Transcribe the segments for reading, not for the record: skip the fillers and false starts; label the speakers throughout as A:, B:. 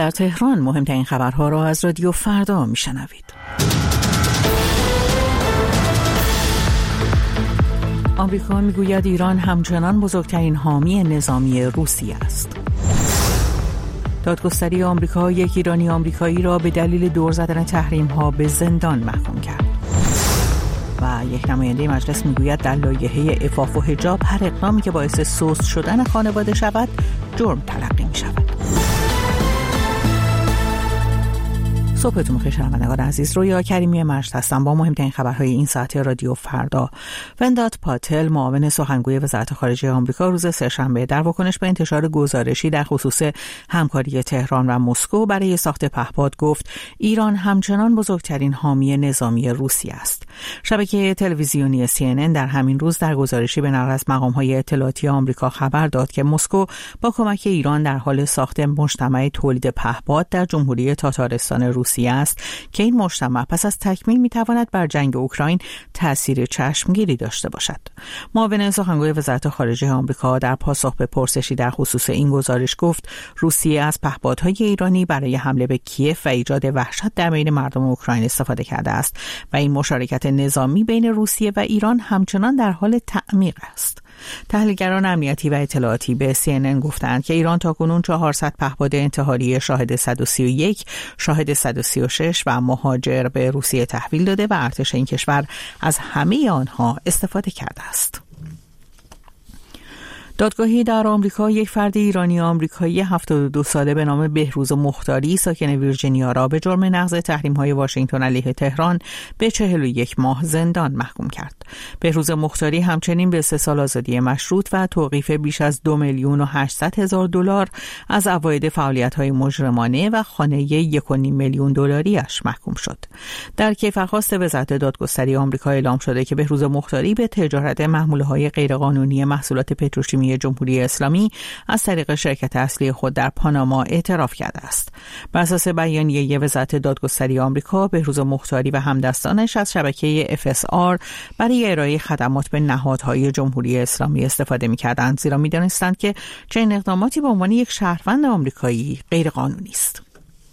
A: در تهران مهمترین خبرها را از رادیو فردا میشنوید. آمریکا میگوید ایران همچنان بزرگترین حامی نظامی روسیه است. دادگستری آمریکا یک ایرانی آمریکایی را به دلیل دور زدن تحریم‌ها به زندان محکوم کرد. و یک نماینده مجلس میگوید در لایحه عفاف و حجاب هر اقدامی که باعث سست شدن خانواده شود جرم تلقی می شود. صبحتون بخیر شنوندگان عزیز، رویا کریمی مجد هستم با مهمترین خبرهای این ساعت رادیو فردا. وندات پاتل، معاون سخنگوی وزارت خارجه آمریکا، روز سه‌شنبه در واکنش به انتشار گزارشی در خصوص همکاری تهران و مسکو برای ساخت پهپاد گفت ایران همچنان بزرگترین حامی نظامی روسیه است. شبکه تلویزیونی CNN در همین روز در گزارشی به نقل از مقام‌های اطلاعاتی آمریکا خبر داد که مسکو با کمک ایران در حال ساخت مجتمع تولید پهپاد در جمهوری تاتارستان روسیه است که این مجتمع پس از تکمیل میتواند بر جنگ اوکراین تأثیر چشمگیری داشته باشد. معاون سخنگوی وزارت خارجه آمریکا در پاسخ به پرسشی در خصوص این گزارش گفت روسیه از پهپادهای ایرانی برای حمله به کیف و ایجاد وحشت در بین مردم اوکراین استفاده کرده است و این مشارکت نظامی بین روسیه و ایران همچنان در حال تعمیق است. تحلیلگران امنیتی و اطلاعاتی به CNN گفتند که ایران تاکنون 400 پهپاد انتحاری شاهد 131، شاهد 136 و مهاجر به روسیه تحویل داده و ارتش این کشور از همه آنها استفاده کرده است. دادگاهی در آمریکا یک فرد ایرانی آمریکایی 72 ساله به نام بهروز مختاری ساکن ویرجینیا را به جرم نقض تحریم‌های واشنگتن علیه تهران به 41 ماه زندان محکوم کرد. بهروز مختاری همچنین به 3 سال آزادی مشروط و توقیف بیش از 2,800,000 دلار از عواید فعالیت‌های مجرمانه و خانه 1.5 میلیون دلاریش محکوم شد. در کیفرخواست وزارت دادگستری آمریکا اعلام شده که بهروز مختاری به تجارت محموله‌های غیرقانونی محصولات پتروشیمی جمهوری اسلامی از طریق شرکت اصلی خود در پاناما اعتراف کرده است. بر اساس بیانیه وزارت دادگستری آمریکا، بهروز مختاری و همدستانش از شبکه FSR برای ارائه خدمات به نهادهای جمهوری اسلامی استفاده می‌کردند، زیرا می‌دانستند که چنین اقداماتی به عنوان یک شهروند آمریکایی غیرقانونی است.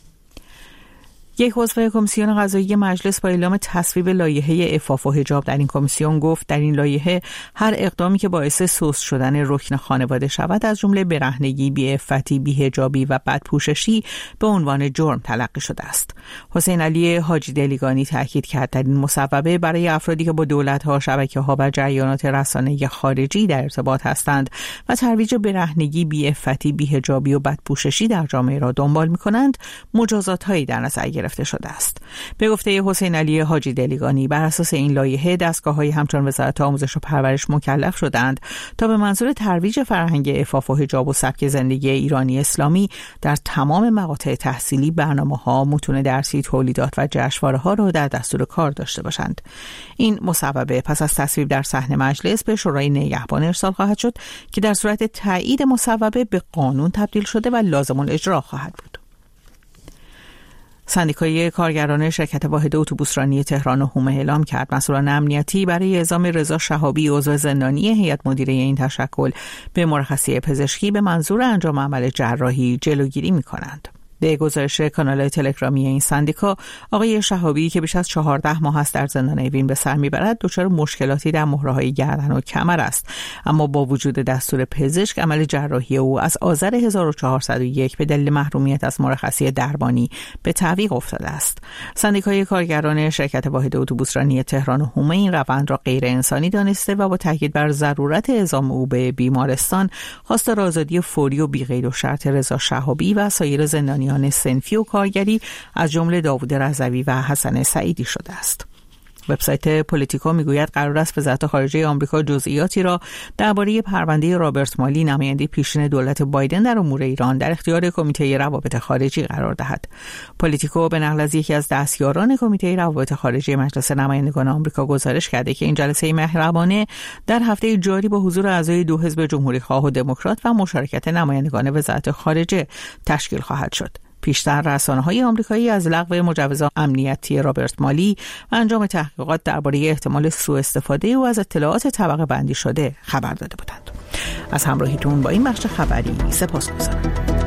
A: یک عضو کمیسیون قضایی مجلس با اعلام تصویب لایحه عفاف و حجاب در این کمیسیون گفت در این لایحه هر اقدامی که باعث سست شدن رکن خانواده شود از جمله برهنگی، بی‌عفتی، بی‌حجابی و بدپوششی به عنوان جرم تلقی شده است. حسین علی حاجی دلیگانی تاکید کرد در این مصوبه برای افرادی که با دولت‌ها، شبکه‌ها و جریانات رسانه‌ای خارجی در ارتباط هستند و ترویج برهنگی، بی‌عفتی، بی‌حجابی و بدپوششی در جامعه را دنبال می‌کنند، مجازات‌هایی در نظر گرفته شده است. به گفته حسین علی حاجی دلیگانی، بر اساس این لایحه دستگاه‌های همچون وزارت آموزش و پرورش مکلف شدند تا به منظور ترویج فرهنگ عفاف و حجاب و سبک زندگی ایرانی اسلامی در تمام مقاطع تحصیلی برنامه‌ها، متون درسی، تولیدات و جشنواره‌ها را در دستور کار داشته باشند. این مصوبه پس از تصویب در صحن مجلس به شورای نگهبان ارسال خواهد شد که در صورت تایید مصوبه به قانون تبدیل شده و لازم الاجرا خواهد بود. سندیکای کارگران شرکت واحد اتوبوسرانی تهران و هومه اعلام کرد مسئولان امنیتی برای اعزام رضا شهابی عضو زندانی هیئت مدیره این تشکل به مرخصی پزشکی به منظور انجام عمل جراحی جلوگیری می‌کنند. به گزارش کانال تلگرامی این سندیکا، آقای شهابی که بیش از 14 ماه است در زندان اوین به سر میبرد دچار مشکلاتی در مهره‌های گردن و کمر است، اما با وجود دستور پزشک عمل جراحی او از آذر 1401 به دلیل محرومیت از مرخصی درمانی به تعویق افتاده است. سندیکای کارگران شرکت واحد اتوبوسرانی تهران و هومه این روند را غیر انسانی دانسته و با تاکید بر ضرورت اعزام او به بیمارستان خواستار آزادی فوری و بی‌قید و شرط رضا شهابی و سایر زندانیان صنفی و کارگری از جمله داوود رضوی و حسن سعیدی شده است. وبسایت پولیتیکو میگوید قرار است وزارت خارجه آمریکا جزئیاتی را درباره پرونده رابرت مالی، نماینده پیشین دولت بایدن در امور ایران، در اختیار کمیته روابط خارجی قرار دهد. پولیتیکو به نقل از یکی از دستیاران کمیته روابط خارجی مجلس نمایندگان آمریکا گزارش کرده که این جلسه مهربانه در هفته جاری با حضور اعضای دو حزب جمهوری‌خواه و دموکرات و مشارکت نمایندگان وزارت خارجه تشکیل خواهد شد. پیشتر رسانه‌های آمریکایی از لغو مجوزات امنیتی رابرت مالی و انجام تحقیقات درباره احتمال سوء استفاده او از اطلاعات طبقه بندی شده خبر داده بودند. از همراهیتون با این بخش خبری سپاسگزارم.